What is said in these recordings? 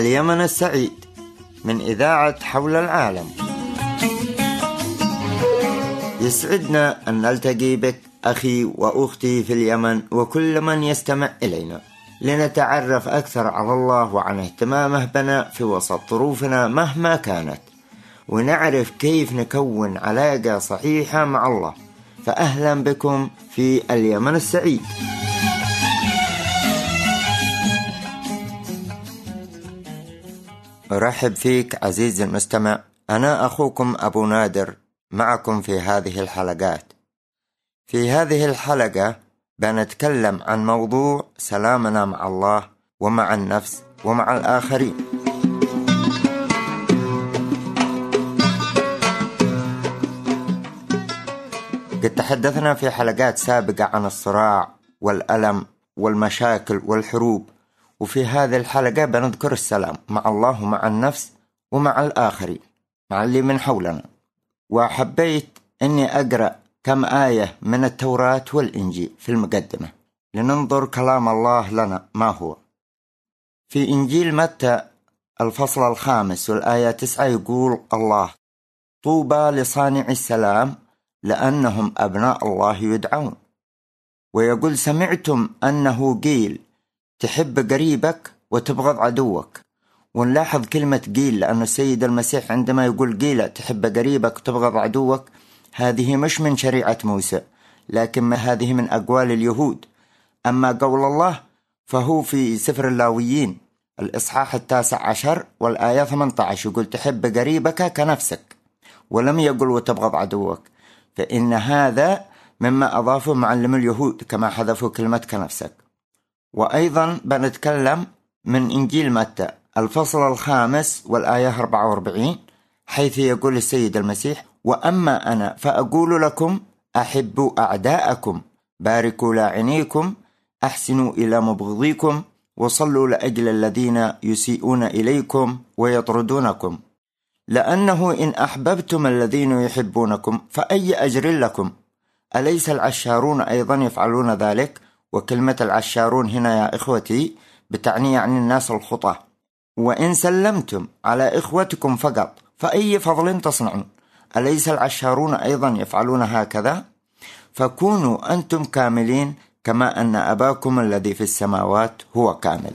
اليمن السعيد من إذاعة حول العالم. يسعدنا أن نلتقي بك أخي وأختي في اليمن وكل من يستمع إلينا لنتعرف أكثر على الله وعن اهتمامه بنا في وسط ظروفنا مهما كانت، ونعرف كيف نكون علاقة صحيحة مع الله. فأهلا بكم في اليمن السعيد. أرحب فيك عزيزي المستمع، أنا أخوكم أبو نادر معكم في هذه الحلقات. في هذه الحلقة بنتكلم عن موضوع سلامنا مع الله ومع النفس ومع الآخرين. قد تحدثنا في حلقات سابقة عن الصراع والألم والمشاكل والحروب، وفي هذه الحلقة بنذكر السلام مع الله ومع النفس ومع الآخرين، مع اللي من حولنا. وحبيت أني أقرأ كم آية من التوراة والإنجيل في المقدمة لننظر كلام الله لنا ما هو. في إنجيل متى الفصل 5 والآية 9 يقول الله: طوبى لصانع السلام لأنهم أبناء الله يدعون. ويقول: سمعتم أنه قيل تحب قريبك وتبغض عدوك. ونلاحظ كلمة قيل، لأن السيد المسيح عندما يقول قيل تحب قريبك وتبغض عدوك، هذه مش من شريعة موسى، لكن هذه من أقوال اليهود. أما قول الله فهو في سفر اللاويين الإصحاح 19 والآية 18 يقول: تحب قريبك كنفسك، ولم يقل وتبغض عدوك، فإن هذا مما أضافه معلم اليهود كما حذفوا كلمة كنفسك. وأيضا بنتكلم من إنجيل متى الفصل 5 والآية 44 حيث يقول السيد المسيح: وأما أنا فأقول لكم أحبوا أعداءكم، باركوا لاعنيكم، أحسنوا إلى مبغضيكم، وصلوا لأجل الذين يسيئون إليكم ويطردونكم، لأنه إن أحببتم الذين يحبونكم فأي أجر لكم؟ أليس العشارون أيضا يفعلون ذلك؟ وكلمة العشارون هنا يا إخوتي بتعني يعني الناس الخطاة. وإن سلمتم على إخوتكم فقط فأي فضل تصنعون؟ أليس العشارون أيضا يفعلون هكذا؟ فكونوا أنتم كاملين كما أن أباكم الذي في السماوات هو كامل.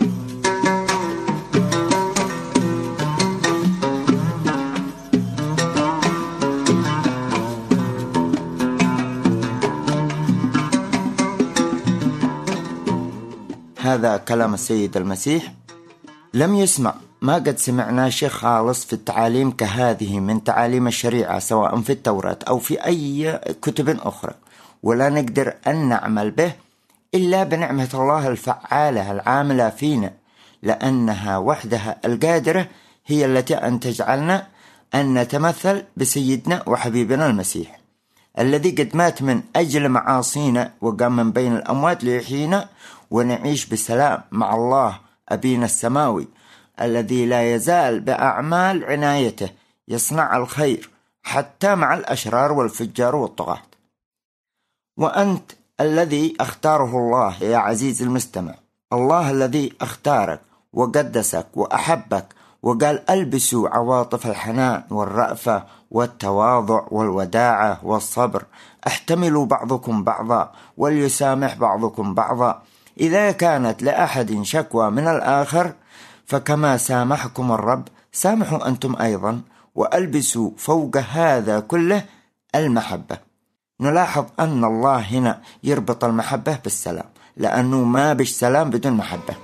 هذا كلام السيد المسيح. لم يسمع ما قد سمعناه شيء خالص في التعاليم كهذه من تعاليم الشريعة، سواء في التوراة أو في أي كتب أخرى، ولا نقدر أن نعمل به إلا بنعمة الله الفعالة العاملة فينا، لأنها وحدها القادرة هي التي أن تجعلنا أن نتمثل بسيدنا وحبيبنا المسيح الذي قد مات من أجل معاصينا وقام من بين الأموات ليحيينا ونعيش بسلام مع الله أبينا السماوي الذي لا يزال بأعمال عنايته يصنع الخير حتى مع الأشرار والفجار والطغاة. وأنت الذي اختاره الله يا عزيز المستمع، الله الذي اختارك وقدسك وأحبك وقال: ألبسوا عواطف الحنان والرأفة والتواضع والوداعة والصبر، احتملوا بعضكم بعضا وليسامح بعضكم بعضا، إذا كانت لأحد شكوى من الآخر فكما سامحكم الرب سامحوا أنتم أيضا، وألبسوا فوق هذا كله المحبة. نلاحظ أن الله هنا يربط المحبة بالسلام، لأنه ما بش سلام بدون محبة.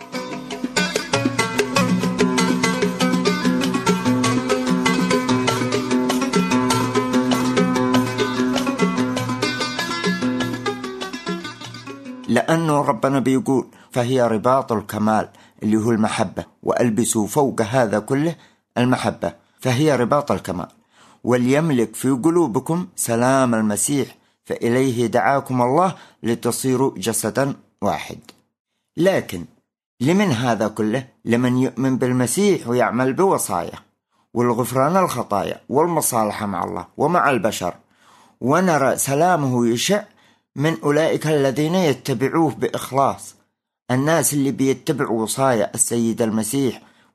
لأنه ربنا بيقول: فهي رباط الكمال اللي هو المحبة، وألبسوا فوق هذا كله المحبة، فهي رباط الكمال. وليملك في قلوبكم سلام المسيح، فإليه دعاكم الله لتصيروا جسدا واحد. لكن لمن هذا كله؟ لمن يؤمن بالمسيح ويعمل بوصاياه والغفران الخطايا والمصالحة مع الله ومع البشر، ونرى سلامه يشع من أولئك الذين يتبعوه بإخلاص، الناس اللي بيتبعوا وصايا السيد المسيح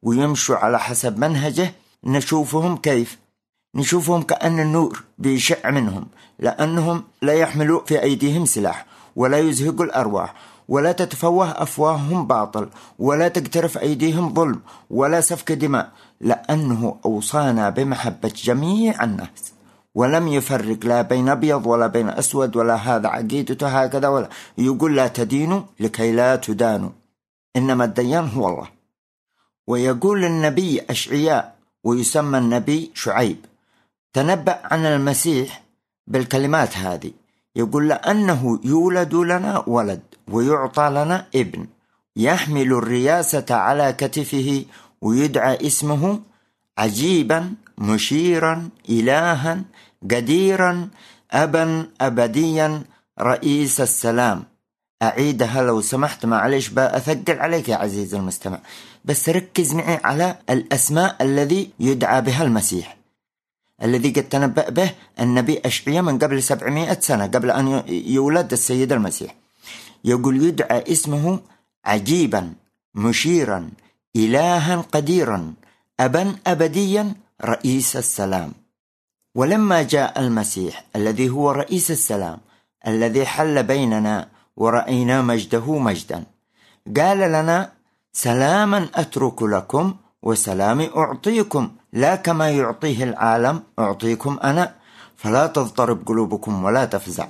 ويمشوا على حسب منهجه نشوفهم كيف؟ نشوفهم كأن النور بيشع منهم، لأنهم لا يحملوا في أيديهم سلاح، ولا يزهقوا الأرواح، ولا تتفوه أفواههم باطل، ولا تقترف أيديهم ظلم، ولا سفك دماء، لأنه أوصانا بمحبة جميع الناس، ولم يفرق لا بين أبيض ولا بين أسود، ولا هذا عقيدته هكذا، ولا يقول لا تدينوا لكي لا تدانوا، إنما الديان هو الله. ويقول النبي أشعياء، ويسمى النبي شعيب، تنبأ عن المسيح بالكلمات هذه، يقول لأنه يولد لنا ولد ويعطى لنا ابن، يحمل الرياسة على كتفه، ويدعى اسمه عجيبا، مشيرا، إلها، قديرا، أبا أبديا، رئيس السلام. أعيدها لو سمحت، معلش بقى أثقل عليك يا عزيز المستمع، بس ركز معي على الأسماء الذي يدعى بها المسيح، الذي قد تنبأ به النبي أشعياء من قبل 700 سنة، قبل أن يولد السيد المسيح. يقول يدعى اسمه عجيبا، مشيرا، إلها قديرا، أبا أبديا، رئيس السلام. ولما جاء المسيح الذي هو رئيس السلام، الذي حل بيننا ورأينا مجده مجدا، قال لنا سلاما أترك لكم وسلامي أعطيكم، لا كما يعطيه العالم أعطيكم أنا، فلا تضطرب قلوبكم ولا تفزع.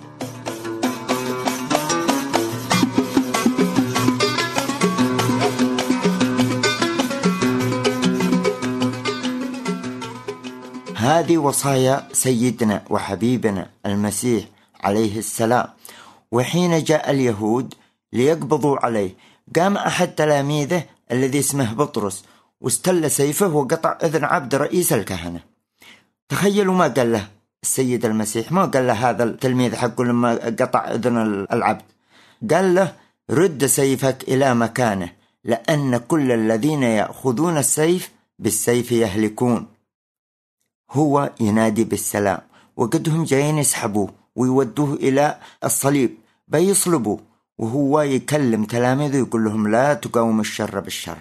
هذه وصايا سيدنا وحبيبنا المسيح عليه السلام. وحين جاء اليهود ليقبضوا عليه، قام أحد تلاميذه الذي اسمه بطرس واستل سيفه وقطع أذن عبد رئيس الكهنة. تخيلوا ما قال له السيد المسيح، ما قال له هذا التلميذ حقه لما قطع أذن العبد، قال له رد سيفك إلى مكانه، لأن كل الذين يأخذون السيف بالسيف يهلكون. هو ينادي بالسلام، وقدهم جايين يسحبوه ويودوه إلى الصليب بيصلبوه، وهو يكلم تلاميذه يقول لهم لا تقاوم الشر بالشر.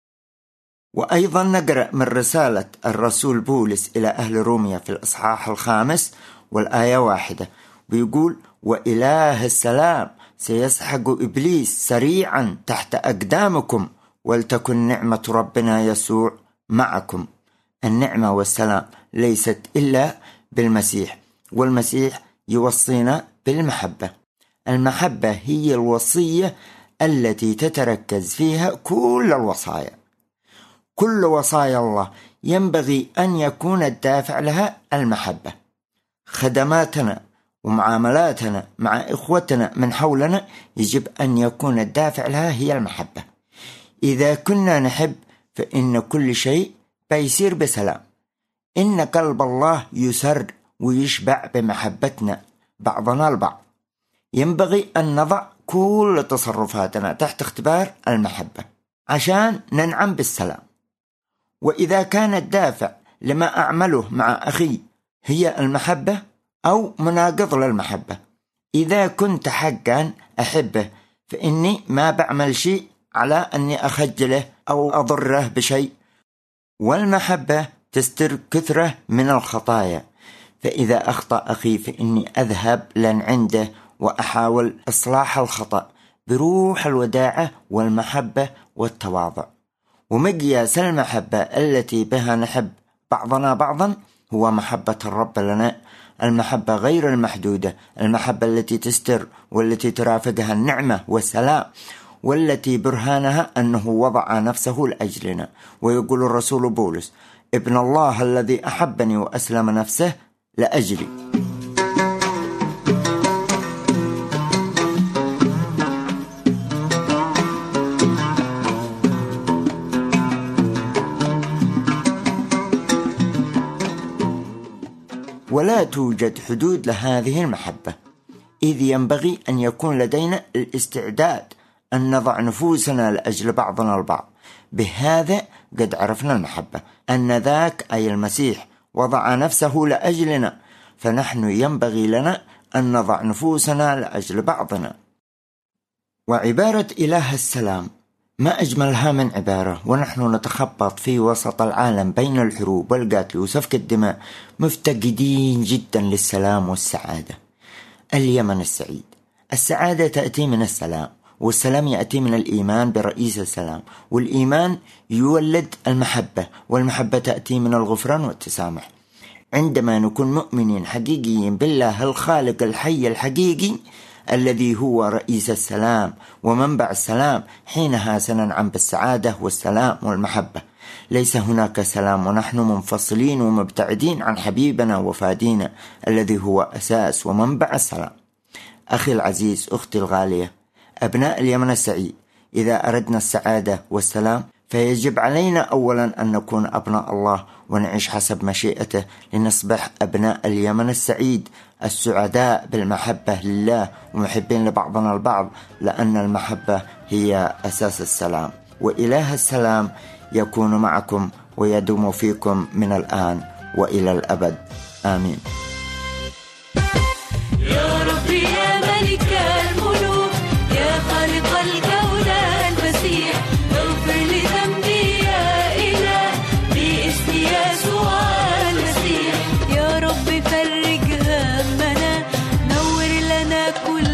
وأيضا نقرأ من رسالة الرسول بولس إلى أهل روميا في الإصحاح 5 والآية 1، بيقول وإله السلام سيسحق إبليس سريعا تحت أقدامكم، ولتكن نعمة ربنا يسوع معكم. النعمة والسلام ليست إلا بالمسيح، والمسيح يوصينا بالمحبة. المحبة هي الوصية التي تتركز فيها كل الوصايا. كل وصايا الله ينبغي أن يكون الدافع لها المحبة. خدماتنا ومعاملاتنا مع إخوتنا من حولنا يجب أن يكون الدافع لها هي المحبة. إذا كنا نحب فإن كل شيء بيصير بسلام. إن قلب الله يسر ويشبع بمحبتنا بعضنا البعض. ينبغي أن نضع كل تصرفاتنا تحت اختبار المحبة عشان ننعم بالسلام. وإذا كان الدافع لما أعمله مع أخي هي المحبة أو مناقض للمحبة، إذا كنت حقا أحبه فإني ما بعمل شيء على أني أخجله أو أضره بشيء. والمحبة تستر كثرة من الخطايا، فإذا أخطأ أخي فإني أذهب لن عنده وأحاول إصلاح الخطأ بروح الوداعة والمحبة والتواضع. ومقياس المحبة التي بها نحب بعضنا بعضا هو محبة الرب لنا، المحبة غير المحدودة، المحبة التي تستر والتي ترافقها النعمة والسلام، والتي برهانها أنه وضع نفسه لأجلنا. ويقول الرسول بولس ابن الله الذي أحبني وأسلم نفسه لأجلي. ولا توجد حدود لهذه المحبة، إذ ينبغي أن يكون لدينا الاستعداد أن نضع نفوسنا لأجل بعضنا البعض. بهذا قد عرفنا المحبة، أن ذاك أي المسيح وضع نفسه لأجلنا، فنحن ينبغي لنا أن نضع نفوسنا لأجل بعضنا. وعبارة إله السلام ما أجملها من عبارة: ونحن نتخبط في وسط العالم بين الحروب والقتل وسفك الدماء مفتقدين جدا للسلام والسعادة. اليمن السعيد. السعادة تأتي من السلام، والسلام يأتي من الإيمان برئيس السلام، والإيمان يولد المحبة، والمحبة تأتي من الغفران والتسامح. عندما نكون مؤمنين حقيقيين بالله الخالق الحي الحقيقي الذي هو رئيس السلام ومنبع السلام، حينها سننعم بالسعادة والسلام والمحبة. ليس هناك سلام ونحن منفصلين ومبتعدين عن حبيبنا وفادينا الذي هو أساس ومنبع السلام. أخي العزيز، أختي الغالية، أبناء اليمن السعيد، إذا أردنا السعادة والسلام فيجب علينا أولا أن نكون أبناء الله ونعيش حسب مشيئته لنصبح أبناء اليمن السعيد السعداء بالمحبة لله ومحبين لبعضنا البعض، لأن المحبة هي أساس السلام. وإله السلام يكون معكم ويدوم فيكم من الآن وإلى الأبد، آمين. يا ربي يا ملك الملوك، يا خالق الكون المسيح، اغفر لي ذنبي يا إله باسم يسوع المسيح. يا رب فرج همنا، نور لنا كل